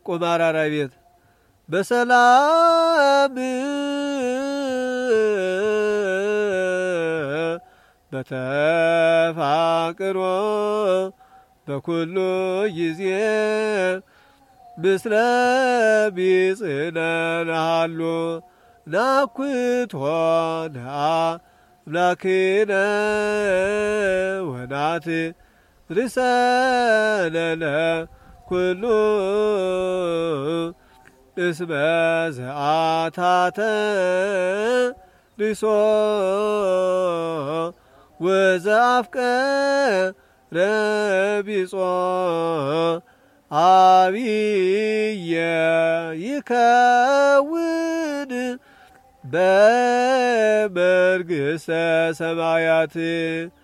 ቁማራራ ቤት በሰላም በተፋቅሮ በኩሉ ጊዜ ምስለ ቢጽነናሃሉ ናኩቶ አምላክነ ወናት ርሰነነ ኩሉ እስመ ዘአታተ ርሶ ወዘአፍቀረ ቢጾ አብየ ይከውን በመንግሥተ ሰማያት